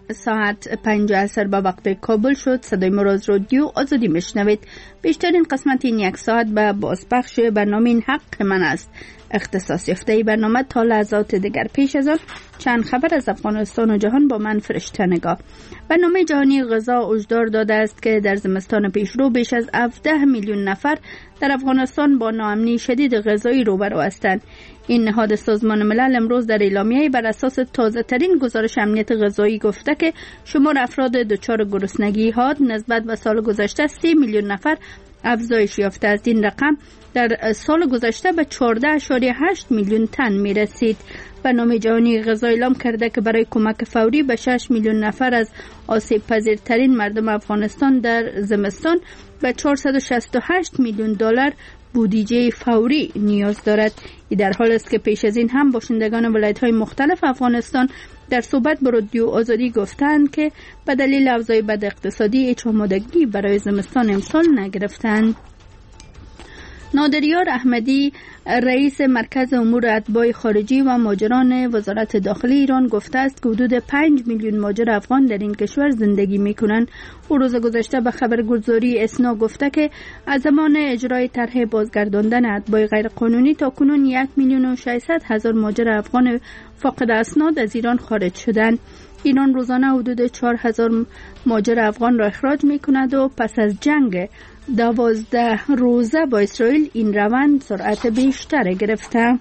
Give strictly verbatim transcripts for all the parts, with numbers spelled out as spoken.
ساعت پنج عصر به وقت کابل شد. صدای مراز رادیو آزادی میشنوید. بیشترین قسمت این یک ساعت به بازپخش برنامه این حق من است اختصاص یافته. برنامه تا لحظات دیگر. پیش از آن چند خبر از افغانستان و جهان با من فرشته نگاه. برنامه جهانی غذا هشدار داده است که در زمستان پیشرو بیش از هفده میلیون نفر در افغانستان با ناامنی شدید غذایی روبرو هستند. این نهاد سازمان ملل امروز در اعلامیه‌ای بر اساس تازه ترین گزارش امنیت غذایی گفته که شمار افراد دچار گرسنگی حاد نسبت به سال گذشته سی میلیون نفر افزایش یافته است. این رقم در سال گذشته به چهارده اشاریه هشت میلیون تن می رسید. برنامه جهانی غذا اعلام کرده که برای کمک فوری به شش میلیون نفر از آسیب پذیرترین مردم افغانستان در زمستان به چهارصد و شصت و هشت میلیون دلار بودجه فوری نیاز دارد. این در حال است که پیش از این هم باشندگان ولایت‌های مختلف افغانستان در صحبت با رادیو آزادی گفتند که به دلیل افزایش بد اقتصادی هیچ آمادگی برای زمستان امسال نگرفتند. نادریار احمدی رئیس مرکز امور اتباع خارجی و مهاجران وزارت داخلی ایران گفته است که حدود پنج میلیون مهاجر افغان در این کشور زندگی می‌کنند. او روز گذشته به خبرگزاری اسنا گفته که از زمان اجرای طرح بازگرداندن اتباع غیرقانونی تا کنون یک میلیون و ششصد هزار مهاجر افغان فاقد اسناد از ایران خارج شدند. ایران روزانه حدود چهار هزار مهاجر افغان را اخراج می‌کند و پس از جنگ دوازده روزه با اسرائیل این روند سرعت بیشتر گرفته.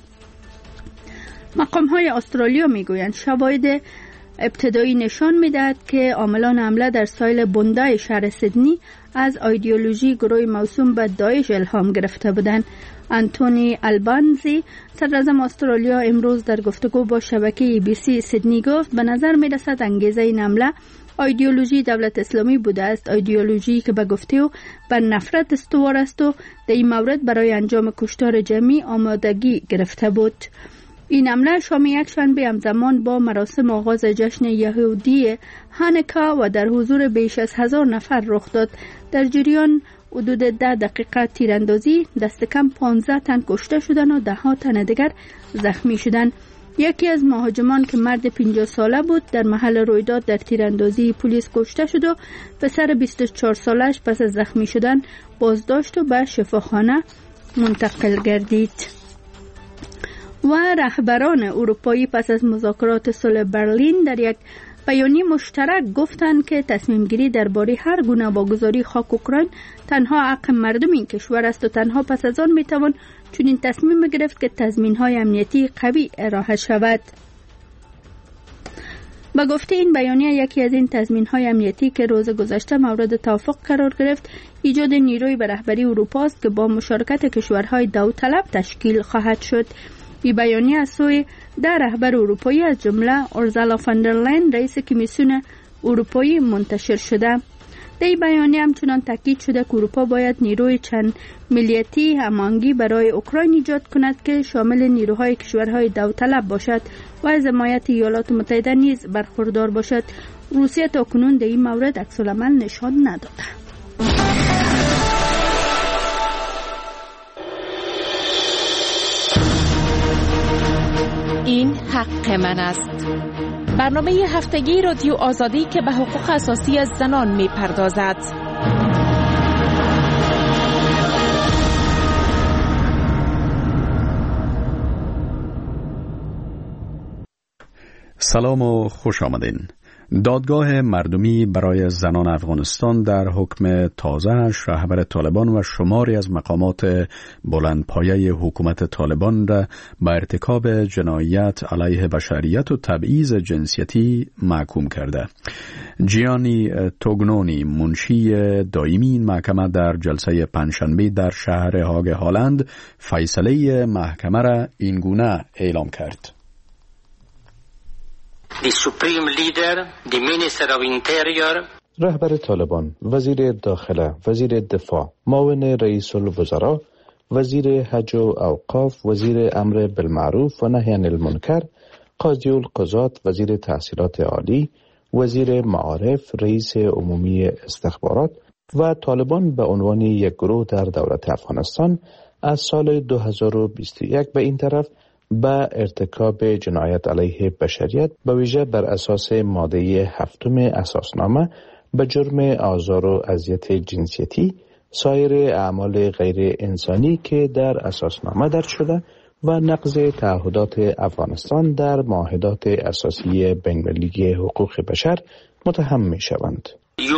مقام‌های استرالیا میگویند شواهد ابتدایی نشان میدهد که عاملان حمله در ساحل بوندای شهر سیدنی از ایدئولوژی گروه موسوم به داعش الهام گرفته بودند. انتونی البانزی صدراعظم استرالیا امروز در گفتگو با شبکه ای بی سی سیدنی گفت به نظر میرسد انگیزه این حمله ایدئولوژی دولت اسلامی بوده است، ایدئولوژی که به گفته او بر نفرت استوار است و در این مورد برای انجام کشتار جمعی آمادگی گرفته بود. این حمله شام یک شنبه همزمان با مراسم آغاز جشن یهودی هانوکا و در حضور بیش از هزار نفر رخ داد. در جریان حدود ده دقیقه تیراندازی دست کم پانزده تن کشته شدند و ده ها تن دیگر زخمی شدند. یکی از مهاجمان که مرد پنجاه ساله بود در محل رویداد در تیراندازی پلیس کشته شد و پسر بیست و چهار سالش پس از زخمی شدن بازداشت و به شفاخانه منتقل گردید. و رهبران اروپایی پس از مذاکرات صلح برلین در یک بیانیه مشترک گفتند که تصمیم گیری درباره هر گونه واگذاری خاک اوکراین تنها حق مردم این کشور است و تنها پس از آن میتوان چون این تصمیم گرفت که تضمین‌های امنیتی قوی ارائه شود. با گفته این بیانیه یکی از این تضمین‌های امنیتی که روز گذشته مورد توافق قرار گرفت ایجاد نیروی به رهبری اروپا است که با مشارکت کشورهای داوطلب تشکیل خواهد شد. این بیانیه از سوی ده رهبر اروپایی از جمله اورسولا فون در لاین رئیس کمیسیون اروپایی منتشر شده. در این بیانیه همچنان تاکید شده که اروپا باید نیروی چند ملیتی هماهنگی برای اوکراین ایجاد کند که شامل نیروهای کشورهای داوطلب باشد و از حمایت ایالات متحده نیز برخوردار باشد. روسیه تاکنون در این مورد عکس‌العمل نشان نداده. این حق من است. برنامه هفتگی رادیو آزادی که به حقوق اساسی از زنان می پردازد. سلام و خوش آمدین. دادگاه مردمی برای زنان افغانستان در حکم تازه‌اش رهبر طالبان و شماری از مقامات بلندپایه حکومت طالبان را به ارتکاب جنایت علیه بشریت و تبعیض جنسیتی محکوم کرده. جیانی توگنونی منشی دائمی این محکمه در جلسه پنجشنبه در شهر هاگ هالند فیصله محکمه را این گونه اعلام کرد. The Supreme Leader, the Minister of Interior, رهبر طالبان، وزیر داخله، وزیر دفاع، معاون رئیس الوزراء، وزیر حج و اوقاف، وزیر امر بالمعروف و نهی عن المنکر، قاضی القضات، وزیر تحصیلات عالی، وزیر معارف، رئیس عمومی استخبارات و طالبان به عنوان یک گروه در دولت افغانستان از سال دو هزار و بیست و یک به این طرف به ارتکاب جنایت علیه بشریت به ویژه بر اساس ماده هفتم اساسنامه به جرم آزار و اذیت جنسیتی، سایر اعمال غیر انسانی که در اساسنامه درج شده و نقض تعهدات افغانستان در معاهدات اساسی بین‌المللی حقوق بشر متهم می شوند.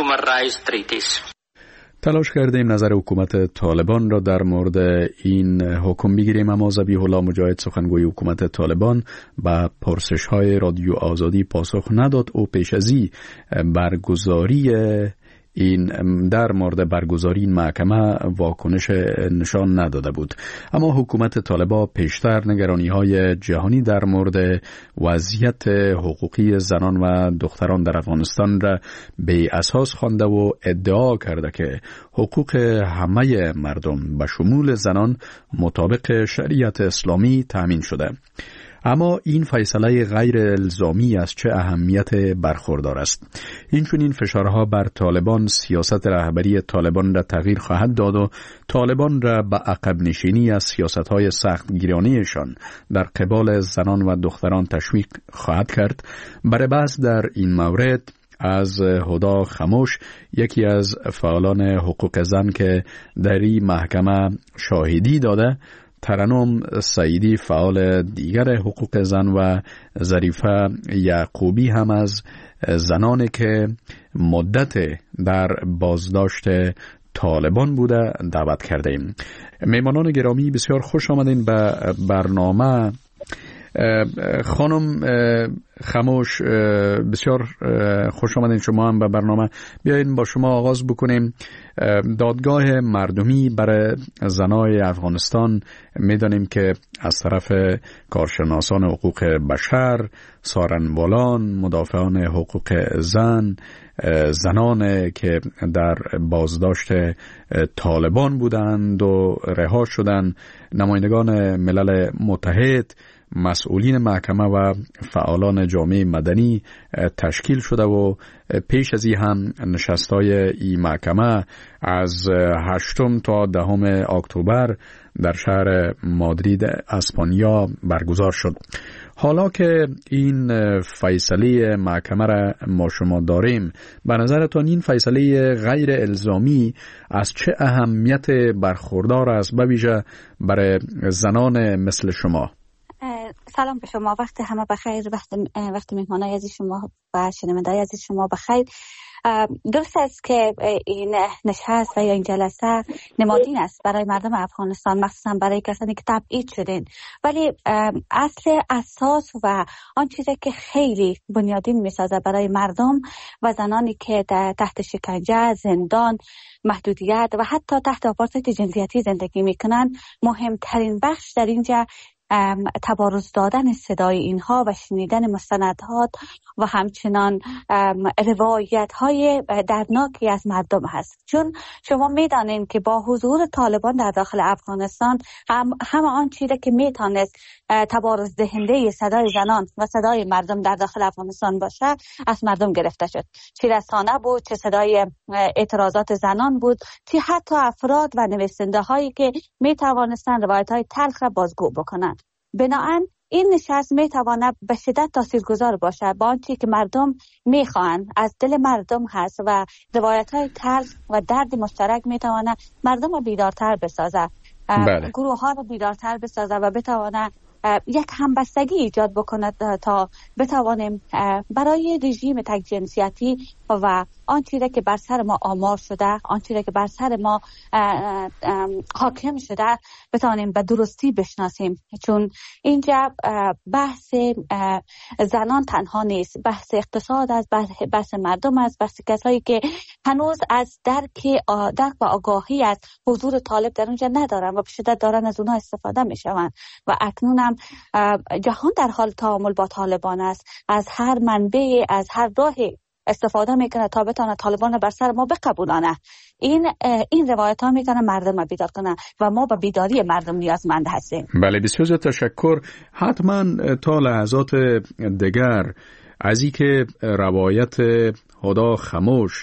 تلاش کردیم نظر حکومت طالبان را در مورد این حکم بگیریم، اما ذبیح الله مجاهد سخنگوی حکومت طالبان به پرسش های رادیو آزادی پاسخ نداد. او پیش از این برگزاری این در مورد برگزاری این محکمه واکنش نشان نداده بود. اما حکومت طالبان پیشتر نگرانی های جهانی در مورد وضعیت حقوقی زنان و دختران در افغانستان را به اساس خوانده و ادعا کرده که حقوق همه مردم به شمول زنان مطابق شریعت اسلامی تامین شده. اما این فیصله غیر الزامی از چه اهمیت برخوردار است؟ این چون این فشارها بر طالبان سیاست رهبری طالبان را تغییر خواهد داد و طالبان را به عقب نشینی از سیاست‌های سخت گیرانه‌شان در قبال زنان و دختران تشویق خواهد کرد. برای بحث در این مورد از هدا خموش، یکی از فعالان حقوق زن که در این محکمه شاهدی داده، ترنم سعیدی فعال دیگر حقوق زن و ظریفه یعقوبی هم از زنانی که مدت در بازداشت طالبان بوده دعوت کرده ایم. میمانان گرامی بسیار خوش آمدین به برنامه. خانم خموش بسیار خوش آمدین شما هم به برنامه. بیایید با شما آغاز بکنیم. دادگاه مردمی برای زنای افغانستان میدانیم که از طرف کارشناسان حقوق بشر، سارنوالان، مدافعان حقوق زن، زنان که در بازداشت طالبان بودند و رها شدند، نمایندگان ملل متحد، مسئولین محکمه و فعالان جامعه مدنی تشکیل شده و پیش از این هم نشستای این محکمه از هشتم تا دهم اکتبر در شهر مادرید اسپانیا برگزار شد. حالا که این فیصله محکمه را ما شما داریم، به نظرتان این فیصله غیر الزامی از چه اهمیت برخوردار است، به ویژه برای زنان مثل شما؟ سلام به شما، وقت همه بخیر، وقت وقت مهمانای عزیز شما و شنوندگان عزیز شما بخیر. درست است که این نشست و یا این جلسه نمادین است برای مردم افغانستان، مخصوصا برای کسانی که تبعید شدین، ولی اصل اساس و آن چیزی که خیلی بنیادین میسازه برای مردم و زنانی که تحت شکنجه، زندان، محدودیت و حتی تحت آپارتاید جنسیتی زندگی میکنن، مهمترین بخش در اینجا تبارز دادن صدای اینها و شنیدن مستندات و همچنان روایت های دردناکی از مردم هست. چون شما میدانید که با حضور طالبان در داخل افغانستان هم همه آن چیزی که میتونست تبارز دهنده صدای زنان و صدای مردم در داخل افغانستان باشه از مردم گرفته شد. چه رسانه بود، چه صدای اعتراضات زنان بود، چه حتی افراد و نویسنده هایی که میتوانستند روایت های تلخ را بازگو بکنند. بنابراین این نشست میتواند به شدت تاثیرگذار باشه با آنچه که مردم میخوان، از دل مردم هست و روایت های تلخ و درد مشترک میتواند مردم رو بیدارتر بسازه، بله. گروه ها رو بیدارتر بسازه و بتواند یک همبستگی ایجاد بکند تا بتوانیم برای رژیم تک جنسیتی و آن چیزی که بر سر ما آمار شده، آن چیزی که بر سر ما حاکم شده بتوانیم به درستی بشناسیم. چون اینجا بحث زنان تنها نیست، بحث اقتصاد است، بحث مردم است، بحث کسایی که هنوز از درک درک و آگاهی از حضور طالب در اونجا ندارن و به شدت دارن از اونها استفاده میشوند و اکنون هم جهان در حال تعامل با طالبان است، از هر منبع، از هر راهی استفاده میکنه تا بتونه طالبان رو بر سر ما بقبولانه. این این روایت ها میکنه مردم رو بیدار کنه و ما به بیداری مردم نیازمند هستیم. بله، بسیار تشکر. حتما تا لحظات دیگر از اینکه روایت هدا خموش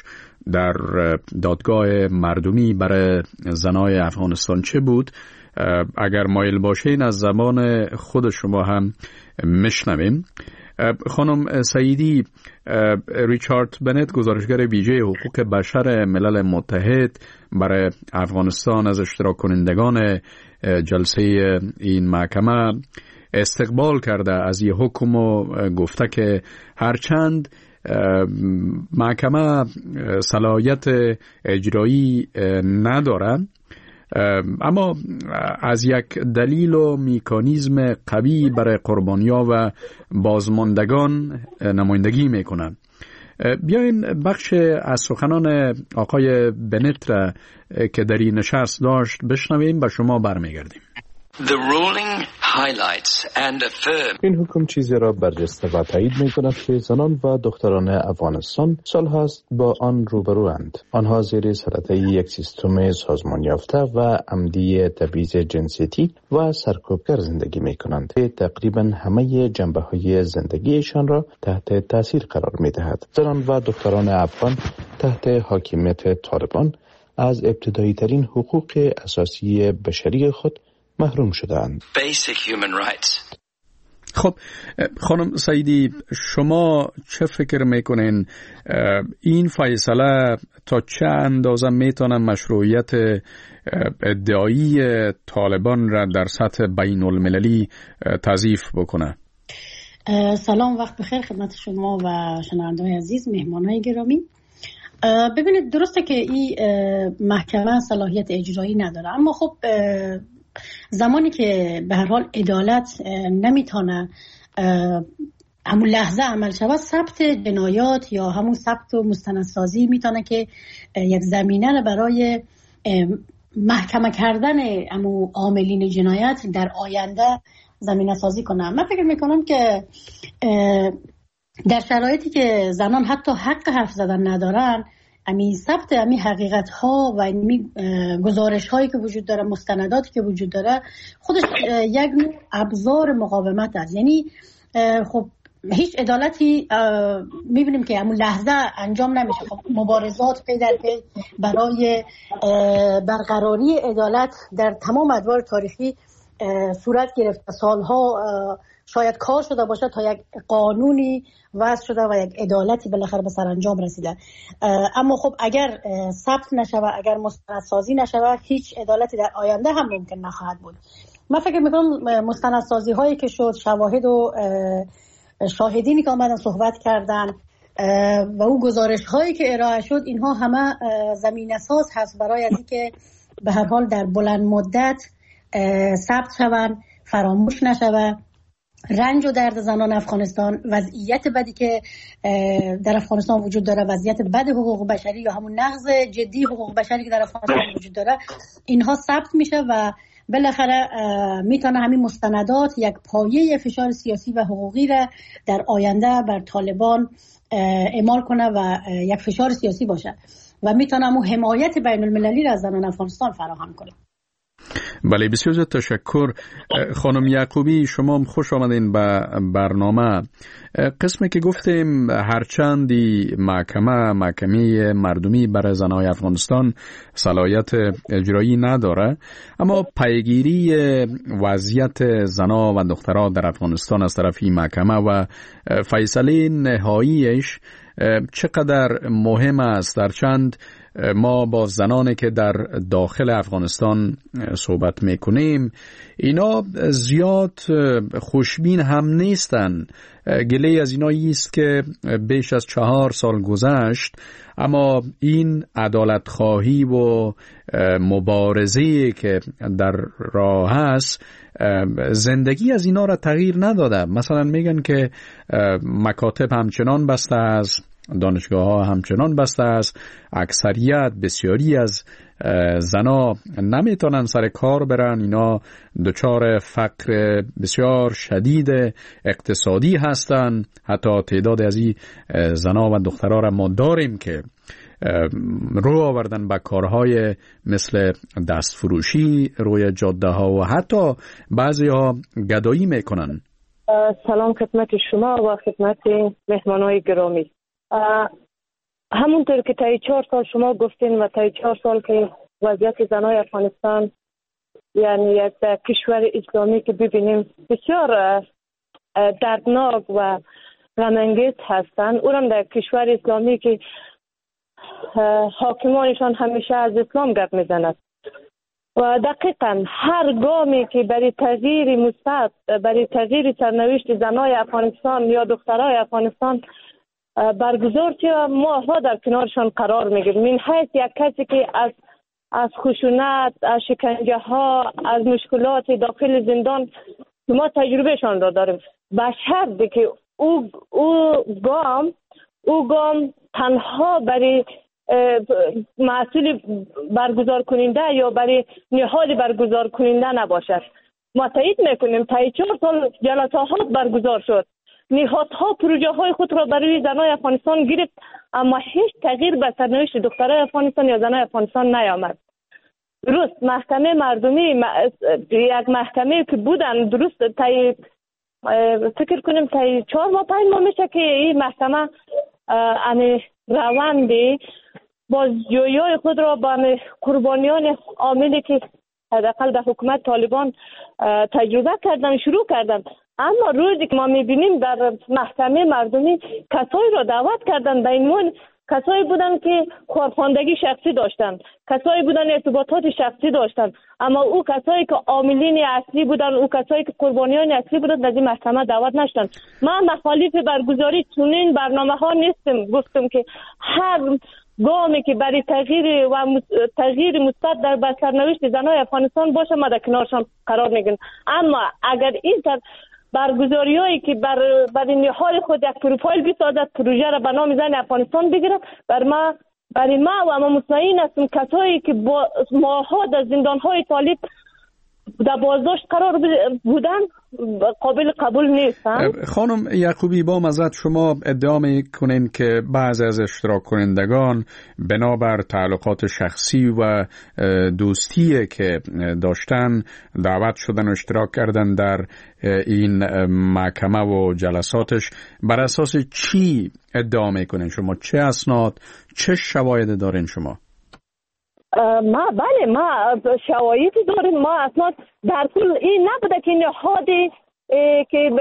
در دادگاه مردمی برای زنای افغانستان چه بود؟ اگر مایل باشین از زبان خود شما هم میشنویم. خانم سعیدی، ریچارد بنت، گزارشگر ویژه حقوق بشر ملل متحد برای افغانستان، از اشتراک کنندگان جلسه این محکمه استقبال کرده از این حکم و گفته که هرچند محکمه صلاحیت اجرایی نداره، اما از یک دلیل و مکانیزم قوی برای قربانی‌ها و بازماندگان نمایندگی میکنند. بیاین بخش از سخنان آقای بنت را که در این نشست داشت بشنویم و شما برمیگردیم. The ruling highlights and affirm. این حکم چیزی را برجسته و تایید می کند که زنان و دختران افغانستان سال هاست با آن روبروند. آنها زیر سلطه یک سیستم سازمان یافته و عمدی تبعیض جنسیتی و سرکوبگر زندگی می کنند که تقریبا همه جنبه های زندگیشان را تحت تاثیر قرار می دهد. زنان و دختران افغان تحت حاکمیت طالبان از ابتدایی ترین حقوق اساسی بشری خود محروم شدند. خب خانم سعیدی، شما چه فکر میکنین این فیصله تا چه اندازه میتونه مشروعیت ادعایی طالبان را در سطح بین المللی تضعیف بکنه؟ سلام، وقت بخیر خدمت شما و شنونده‌های عزیز، مهمانای گرامی. ببینید، درسته که این محکمه صلاحیت اجرایی نداره، اما خب زمانی که به هر حال عدالت نمیتونه همون لحظه عمل شود، ثبت جنایات یا همون ثبت و مستندسازی میتونه که یک زمینه رو برای محکمه کردن همون عاملین جنایت در آینده زمینه سازی کنه. من فکر میکنم که در شرایطی که زنان حتی حق حرف زدن ندارن، امی ثبت امی حقیقت ها و امی گزارش هایی که وجود داره، مستنداتی که وجود داره، خودش یک نوع ابزار مقاومت است. یعنی خب هیچ عدالتی میبینیم که همون لحظه انجام نمیشه. خب مبارزات پی در پی برای برقراری عدالت در تمام ادوار تاریخی صورت گرفته، سالها شاید کار شده باشه تا یک قانونی وضع شده و یک عدالتی بالاخره به سرانجام رسیده. اما خب اگر ثبت نشود، اگر مستندسازی نشود، هیچ عدالتی در آینده هم ممکن نخواهد بود. من فکر میکنم مستندسازی هایی که شد، شواهد و شاهدینی که آمدن صحبت کردن و اون گزارش هایی که ارائه شد، اینها همه زمینه ساز هست برای از اینکه به هر حال در بلند مدت ثبت شوند، فراموش نشود رنج و درد زنان افغانستان، وضعیت بدی که در افغانستان وجود داره، وضعیت بد حقوق بشری یا همون نقض جدی حقوق بشری که در افغانستان وجود داره، اینها ثبت میشه و بالاخره میتونه همین مستندات یک پایه فشار سیاسی و حقوقی را در آینده بر طالبان اعمال کنه و یک فشار سیاسی باشه و میتونه همون حمایت بین المللی را از زنان افغانستان فراهم کنه. بله، بسیار زیاد تشکر. خانم یعقوبی، شما خوش آمدین به برنامه. قسمی که گفتیم هرچندی محکمه محکمه مردمی برای زنای افغانستان صلاحیت اجرایی نداره، اما پیگیری وضعیت زنا و دخترها در افغانستان از طرف این محکمه و فیصله نهاییش چقدر مهم است. در چند ما با زنانی که در داخل افغانستان صحبت میکنیم، اینا زیاد خوشبین هم نیستن. گله از اینا است که بیش از چهار سال گذشت، اما این عدالت خواهی و مبارزه که در راه هست زندگی از اینا را تغییر نداده. مثلا میگن که مکاتب همچنان بسته است، دانشگاه ها همچنان بسته است، اکثریت بسیاری از زنا نمیتونن سر کار برن، اینا دچار فقر بسیار شدید اقتصادی هستن. حتی تعداد از این زنا و دخترها را ما داریم که رو آوردن به کارهای مثل دستفروشی روی جاده ها و حتی بعضی ها گدایی میکنن. سلام خدمت شما و خدمت مهمانای گرامی. همونطور که تا چهار سال شما گفتین و تا چهار سال که وضعیت زنای افغانستان یعنی یک کشور اسلامی که ببینیم بسیار دردناک و غم‌انگیز هستند، اونم در کشور اسلامی که حاکمانشان همیشه از اسلام گپ میزند و دقیقا هر گامی که برای تغییر مثبت، برای تغییر سرنوشت زنای افغانستان یا دخترای افغانستان برگزار شد، ما ها در کنارشان قرار میگیریم. این حیث یک کسی که از از خشونت، از شکنجه ها، از مشکلات داخل زندان ما تجربهشان را داریم، به شرطی که او او گام او گام تنها برای مسئول برگزار کننده یا برای نهاد برگزار کننده نباشد. ما تایید میکنیم تا چهار سال جلسه ها برگزار شد، نهادها پروژه های خود را برای زنای افغانستان گرفت، اما هیچ تغییر به سرنوشت دخترای افغانستان یا زنای افغانستان نیامد. درست محکمه مردمی یک محکمه که بودن، درست تای فکر کنیم تا چهار ماه پنج ماه میشه که این محکمه انی روندی بازجویی خود را به قربانیان عاملی که حداقل در حکومت طالبان تجربه کردن شروع کردن. اما روزی که ما میبینیم در محکمه مردمی کسایی را دعوت کردن، به این مون کسایی بودن که کارخواندگی شخصی داشتن، کسایی بودن ارتباطات شخصی داشتن، اما او کسایی که عاملین اصلی بودن، او کسایی که قربانیان اصلی بودن در این محکمه دعوت نشدن. من مخالف برگزاری چنین برنامه ها نیستم. گفتم که هر گامی که برای تغییر و تغییر مثبت در سرنوشت زنای افغانستان باشه ما در کنارشان قرار میگیریم. اما اگر این تر برگزاری هایی که بر برای نهاد خود یک پروفایل بسازد، پروژه را به نام زن افغانستان بگیرد، بر ما برای ما و ما مطمئن هستم کسایی که با ماها در زندان های طالب در بازداشت قرار بودن قابل قبول نیستن. خانم یعقوبی، با مزد شما ادعا میکنین که بعضی از اشتراک کنندگان بنابر تعلقات شخصی و دوستی که داشتن دعوت شدن و اشتراک کردن در این محکمه و جلساتش. بر اساس چی ادعا میکنین شما؟ چه اسناد، چه شواهد دارین شما؟ ما بله ما شواهدی داریم. ما اصلا در کل این نبوده که نهادی که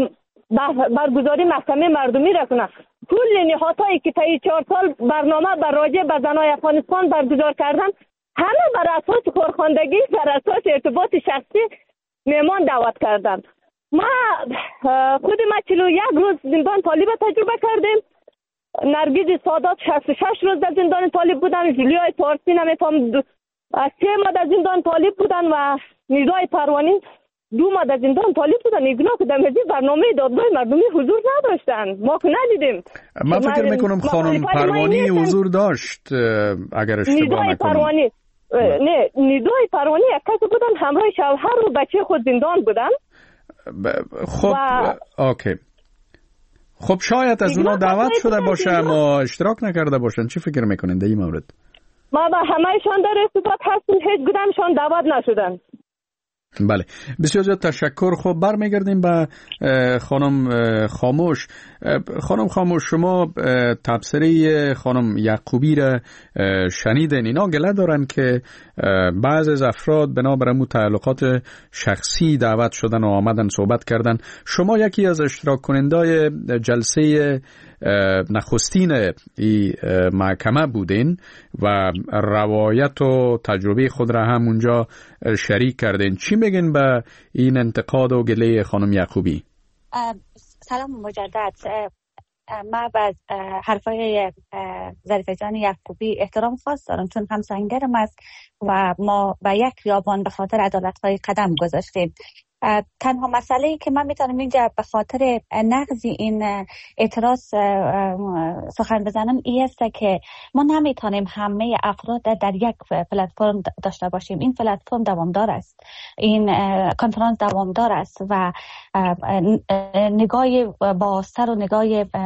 برگزاری محکمه مردمی را کنه. کل نهادهایی که تا چهار سال برنامه بر راجع به زنای افغانستان برگزار کردن همه بر اساس کارخواندگی، بر اساس ارتباط شخصی میمان دعوت کردن. ما خود ما چلو یک روز زندان طالب تجربه کردیم. نرگس سادات شصت و شش روز در زندان طالب بودن، جولیای پارسی نمیفهم از سه ماه در زندان طالب بودن و نیروهای پروانی دو ماه در زندان طالب بودن. ایگنا که در مزید برنامه دادگاه مردمی حضور نداشتن، ما که ندیدیم. من فکر میکنم خانم پروانی حضور داشت اگر اشتباه نکنم. پروانی نه، نیروهای پروانی یک کس بودن، همراه شوهر و بچه خود زندان بودن. خب و... اوکی. خب شاید از اونا دعوت شده باشه اما اشتراک نکرده باشن. چی فکر میکنین در این مورد؟ ما با همهشان در ارتباط هستیم، هیچ کدامشان دعوت نشدن. بله، بسیار زیاد تشکر. خب برمیگردیم به خانم خاموش. خانم خاموش، شما تبصره خانم یعقوبی را شنیدین. اینا گله دارن که بعضی از افراد بنابر تعلقات شخصی دعوت شدن و آمدن صحبت کردن. شما یکی از اشتراک کنندای جلسه نخستین ای محکمه بودین و روایت و تجربه خود را هم اونجا شریک کردین. چی میگین به این انتقاد و گله خانم یعقوبی؟ سلام مجدد. من به حرفای ظریفه جان یعقوبی احترام خاص دارم چون همسنگرم است و ما به یک خیابان به خاطر عدالت‌های قدم گذاشتیم. تنها مسئله ای که من میتونم اینجا به خاطر نقض این اعتراض سخن بزنم این است که ما نمیتونیم همه افراد در یک پلتفرم داشته باشیم. این پلتفرم دوامدار است، این کنفرانس دوامدار است و نگاه بازتر و نگاه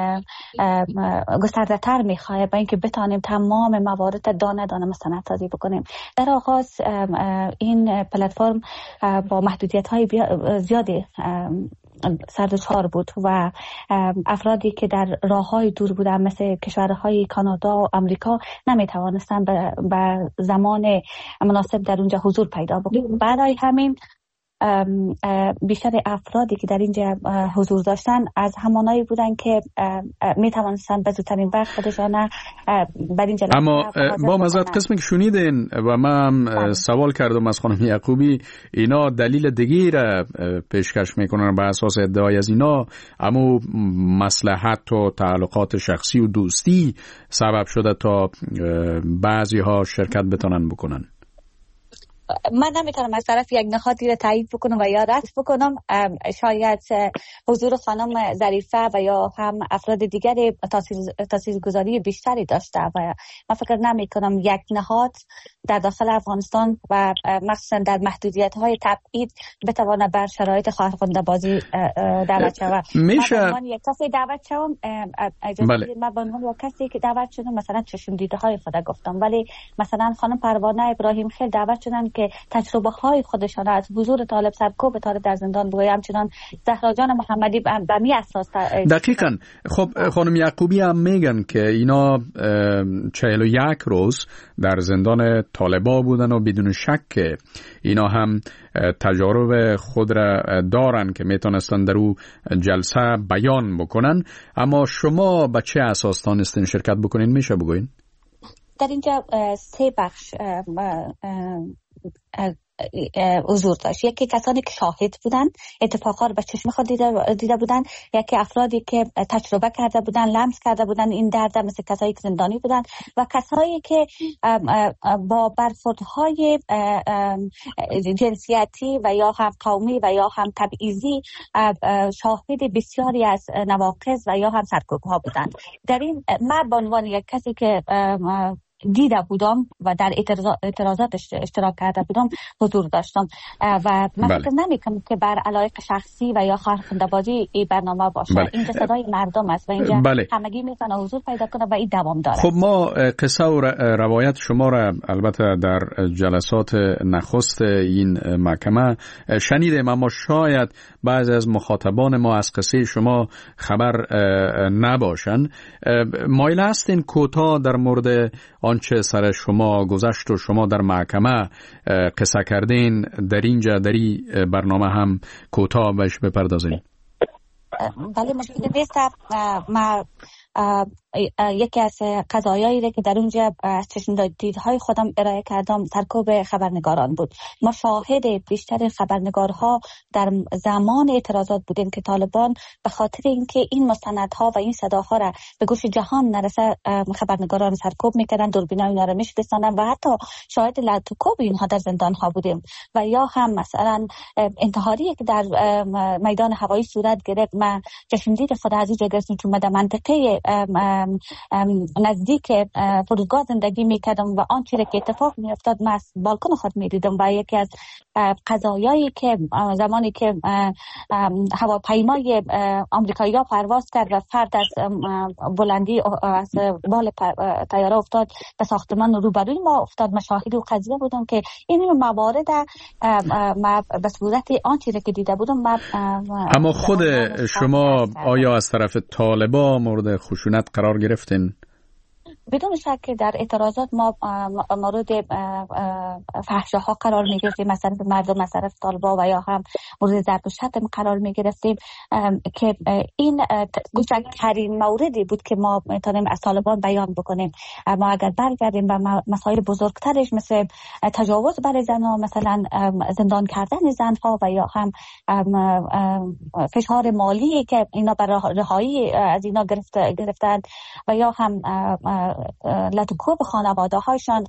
گسترده تر میخواه با اینکه بتانیم تمام موارد دانه دانه مستندسازی بکنیم. در آغاز این پلتفرم با محدودیت های زیادی سردچار بود و افرادی که در راههای دور بودن مثل کشورهای کانادا و امریکا نمیتوانستن به زمان مناسب در اونجا حضور پیدا بکنند. برای همین بیشتر افرادی که در اینجا حضور داشتن از همانایی بودن که می توانستن به زودترین وقت خودشان بر این جلسه. اما با مزد قسمی که شنیدین و من سوال کردم از خانم یعقوبی، اینا دلیل دیگه را پیشکش میکنن بر اساس ادعای از اینا، اما مصلحت و تعلقات شخصی و دوستی سبب شده تا بعضی ها شرکت بتونن بکنن. من نمیتونم از طرف یک نهادی را تایید بکنم و یا رد بکنم. شاید حضور خانم ظریفه و یا هم افراد دیگری تاثیرگذاری بیشتری داشته و من فکر نمی کنم یک نهاد در داخل افغانستان و مخصوصا در محدودیت های تبعید بتواند بر شرایط خواهرخوانده بازی دعوت شود. میشه من یک کسی دعوت شدم، بله. من به عنوان یک کسی که دعوت شدم مثلا چشم دیده های خود گفتم، ولی مثلا خانم پروانه ابراهیم خیل دعوت شدن که تجربه های خودشان از حضور طالب سرکوب طالب در زندان بگویم. همچنان زهرا جان محمدی به می اساس. دقیقاً. خب خانم یعقوبی هم میگن که اینا چهل و یک روز در زندان طالبا بودن و بدون شک اینا هم تجارب خود را دارن که میتونستن در او جلسه بیان بکنن. اما شما به چه اساس تانستین شرکت بکنین؟ میشه بگوین؟ در اینجا سه بخش حضور داشت. یکی کسانی که شاهد بودن، اتفاقا رو به چشم خود دیده, دیده بودن، یکی افرادی که تجربه کرده بودن، لمس کرده بودن این درد، مثل کسایی که زندانی بودن و کسایی که با برخوردهای جنسیتی و یا هم قومی و یا هم تبعیضی شاهد بسیاری از نواقض و یا هم سرکوب‌ها بودن. در این من به عنوان یک کسی که دیده بودم و در اعتراضات اشتراک کرده بودم حضور داشتم و من فکر نمی‌کنم که بر علایق شخصی و یا خواهرخوانده بازی این برنامه باشه. بله. این صدای مردم است و اینجا بله. همگی میتونه حضور پیدا کنه و این دوام داره. خب ما قصه و روایت شما را البته در جلسات نخست این محکمه شنیدیم، اما شاید بعضی از مخاطبان ما از قصه شما خبر نباشن. مایل هستین کوتاه در مورد آنچه سر شما گذشت و شما در محکمه قصه کردین در اینجا در این برنامه هم کوتاه بهش بپردازین؟ بله مشکل نیست. ما یکی از قضایایی که در اونجا از چشم دیدهای خودم ارائه کردم سرکوب خبرنگاران بود. ما شاهد بیشتر خبرنگارها در زمان اعتراضات بودیم که طالبان به خاطر اینکه این مستندها و این صداها را به گوش جهان نرسه خبرنگاران سرکوب میکردن، دوربینای اینا را میشکستاندن و حتی شاهد لطوکوب اینها در زندان ها بودیم. و یا هم مثلا انتحاری که در میدان هوایی صورت گرفت، من چشم دید خود از اینجا گرفتم چون در منطقه نزدیک فرودگاه زندگی میکردم و آن چیزی که اتفاق میافتاد من از بالکن خود میدیدم و یکی از قضایایی که زمانی که هواپیمای آمریکایی‌ها پرواز کرد و فرد از بلندی از بال طیاره افتاد به ساختمان روبروی ما افتاد، مشاهد و قضیه بودم که این موارد ما به صورت آن چیزی که دیده بودم. اما خود شما آیا از طرف طالبان مورد خشونت قرار گرفتین؟ بدون شک در اعتراضات ما مورد فحشاها قرار می گرفتیم، مثلا به مردم از طرف طالبان و یا هم مورد ضرب و شتم قرار می گرفتیم که این کوچکترین موردی بود که ما میتونیم از طالبان بیان بکنیم. ما اگر برگردیم به مسائل بزرگترش مثل تجاوز بر زنها، مثلا زندان کردن زنها و یا هم فشار مالی که اینا برای رهایی از اینا گرفتن و یا هم لطوکوب خانواده هایشان،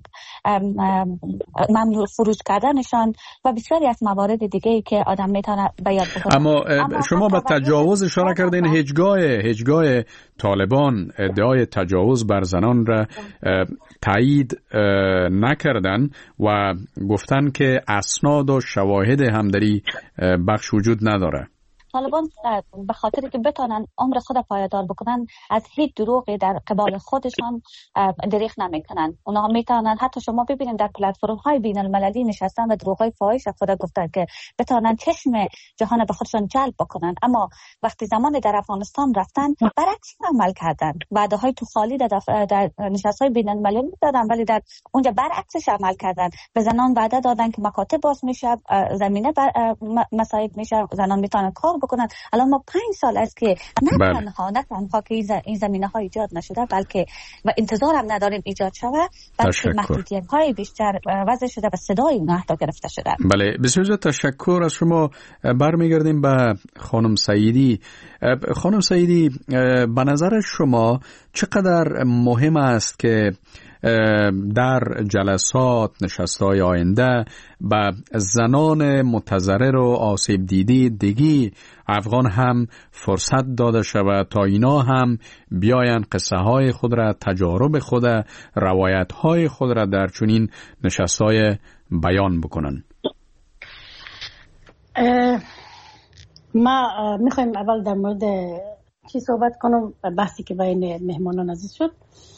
ممنوع فروش کردنشان و بسیاری از موارد دیگه که آدم میتونه بیان بکنه. اما, اما شما به تجاوز اشاره کردین. هیچگاه هیچگاه طالبان ادعای تجاوز بر زنان را تایید نکردن و گفتن که اسناد و شواهد هم در این بخش وجود نداره. طالبان به خاطر که بتونن عمر خود پایدار بکنن از هیچ دروغی در قبال خودشان دریغ نمیکنن. اونها میتونن، حتی شما ببینید در پلتفرم های بین المللی نشستن و دروغ های فاحش خود گفتن که بتونن چشم جهان به خودشان جلب بکنن، اما وقتی زمان در افغانستان رفتن برعکس عمل کردن. وعده های تو خالی در, در نشست های بین المللی دادن ولی در اونجا برعکسش عمل کردن. به زنان وعده دادن که مکاتب باز میشه، زمینه مساعد میشه، زنان میتونن کار بکنن. الان ما پنج سال است که نه تنها نه تنها که این زمینه ها ایجاد نشده بلکه و انتظار هم نداریم ایجاد شود، بلکه محدودیت های بیشتر وضع شده و صدای اونها حتی گرفته شده. بله، بسیار تشکر از شما. برمیگردیم به خانم سعیدی. خانم سعیدی، به نظر شما چقدر مهم است که در جلسات نشست‌های آینده به زنان متضرر و آسیب دیده دیگی افغان هم فرصت داده شود تا اینا هم بیاین قصه های خود را، تجارب خود، روایت های خود را در چنین نشست‌های بیان بکنن؟ ما میخوایم اول در مورد چی صحبت کنم، بحثی که بین مهمانان عزیز شد.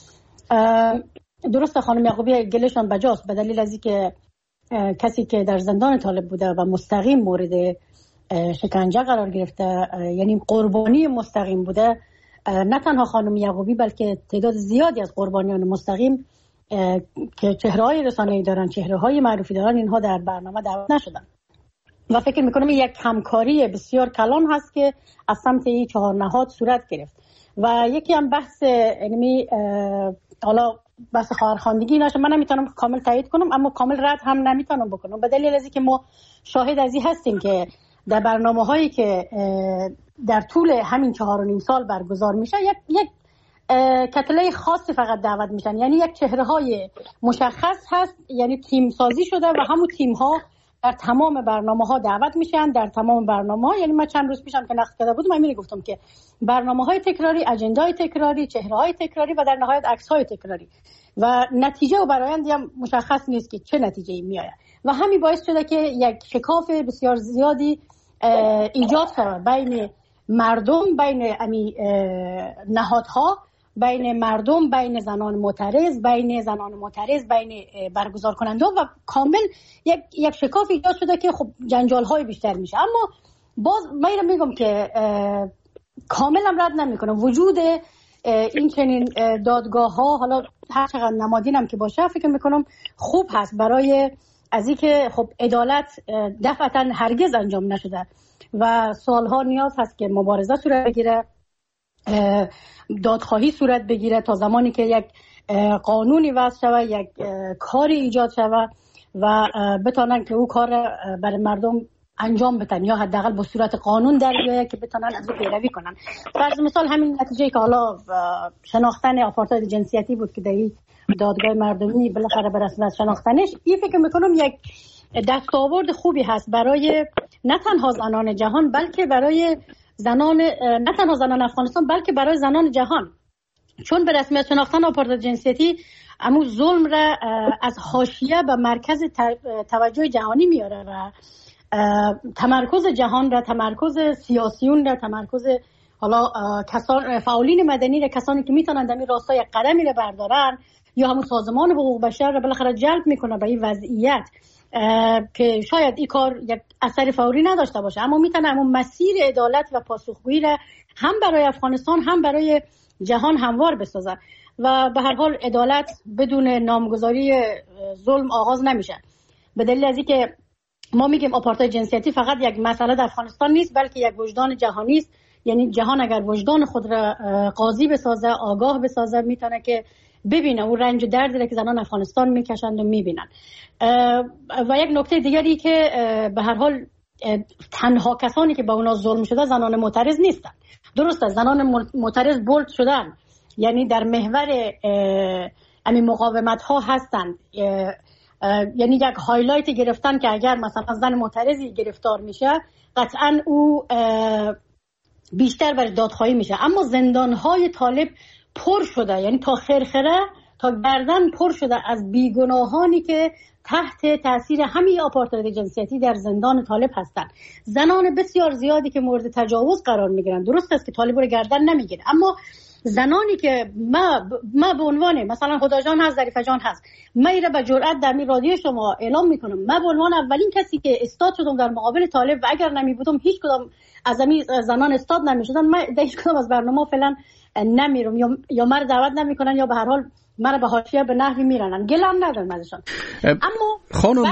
درسته خانم یعقوبی گلشان بجاست به دلیل از اینکه کسی که در زندان طالب بوده و مستقیم مورد شکنجه قرار گرفته، یعنی قربانی مستقیم بوده، نه تنها خانم یعقوبی بلکه تعداد زیادی از قربانیان مستقیم که چهره‌های رسانه‌ای دارن، چهره‌های معروفی دارن، اینها در برنامه دعوت نشدن و فکر میکنم یک همکاری بسیار کلان هست که از سمت این چهار نهاد صورت گرفت. و یکی هم بحث علمی، حالا بحث خواهرخواندگی نشه، من نمیتونم کامل تایید کنم اما کامل رد هم نمیتونم بکنم به دلیل از اینکه ما شاهد از این هستیم که در برنامه هایی که در طول همین چهار و نیم سال برگزار میشه یک یک کتله خاصی فقط دعوت میشن، یعنی یک چهره های مشخص هست، یعنی تیم سازی شده و همون تیم ها در تمام برنامه ها دعوت میشن. در تمام برنامه ها، یعنی من چند روز پیشم که نقد کرده بودم من میگفتم که برنامه های تکراری، اجنده های تکراری، چهره های تکراری و در نهایت عکس های تکراری و نتیجه و برآیندی هم مشخص نیست که چه نتیجه‌ای میآید و همین باعث شده که یک شکاف بسیار زیادی ایجاد شود بین مردم، بین امی نهادها، بین مردم، بین زنان معترض، بین زنان معترض، بین برگزار کننده و کامل یک یک شکاف ایجاد شده که خب جنجال های بیشتر میشه. اما باز من میگم که کامل هم رد نمیکنم وجود این چنین دادگاه ها، حالا هر چقدر نمادین هم که باشه، فکر میکنم خوب هست برای از اینکه خب عدالت دفعتا هرگز انجام نشده و سالها نیاز هست که مبارزه صورت بگیره، دادخواهی صورت بگیره تا زمانی که یک قانونی وضع شود، یک کاری ایجاد شود و بتونن که او کار برای مردم انجام بدن یا حداقل با صورت قانون در بیاید که بتونن از او پیروی کنن. فرض مثال همین نتیجه که حالا شناختن آپارتاید جنسیتی بود که در این دادگاه مردمی بالاخره به رسمیت شناختنش، این فکر میکنم یک دستاورد خوبی هست برای نه تنها زنان جهان بلکه برای زنان، نه تنها زنان افغانستان بلکه برای زنان جهان، چون به رسمیت شناختن آپارتاید جنسیتی امو ظلم را از حاشیه به مرکز توجه جهانی میاره و تمرکز جهان را، تمرکز سیاسیون را، تمرکز حالا کسان فعالین مدنی را، کسانی که میتونن در این راستا یک قدمی را بردارن یا همون سازمان حقوق بشر را بالاخره جلب میکنه به این وضعیت که شاید این کار یک اثر فوری نداشته باشه اما میتونه همون مسیر عدالت و پاسخگویی را هم برای افغانستان هم برای جهان هموار بسازه و به هر حال عدالت بدون نامگذاری ظلم آغاز نمیشه. به دلیل از اینکه ما میگیم آپارتاید جنسیتی فقط یک مسئله در افغانستان نیست بلکه یک وجدان جهانی است، یعنی جهان اگر وجدان خود را قاضی بسازه، آگاه بسازه، میتونه که ببینه اون رنج و دردی که زنان افغانستان میکشند و میبینن. و یک نکته دیگری که به هر حال تنها کسانی که با اونا ظلم شده زنان معترض نیستن. درسته زنان معترض بولد شدن، یعنی در محور همین مقاومت ها هستند، یعنی یک هایلایت گرفتن که اگر مثلا زن معترضی گرفتار میشه قطعا او بیشتر برای دادخواهی میشه. اما زندان های طالب پر شده، یعنی تا خرخره تا گردن پر شده از بیگناهانی که تحت تاثیر همین آپارتاید جنسیتی در زندان طالب هستند. زنان بسیار زیادی که مورد تجاوز قرار میگیرن. درست است که طالب رو گردن نمیگیره، اما زنانی که ما ما به عنوان مثلا خدا جان هست، ظریفه جان هست، من ایره به جرئت در این رادیو شما اعلام میکنم، من به عنوان اولین کسی که استاد شدم در مقابل طالب و اگر نمی بودم هیچ کدام از همین زنان استاد نمیشدن، من در هیچ کدام از برنامه فعلا نمیرم، یا یا مرا دعوت نمیکنن یا به هر حال مرا به حاشیه به نحوی میرنن. گلم ندارم ازشان. اما خانم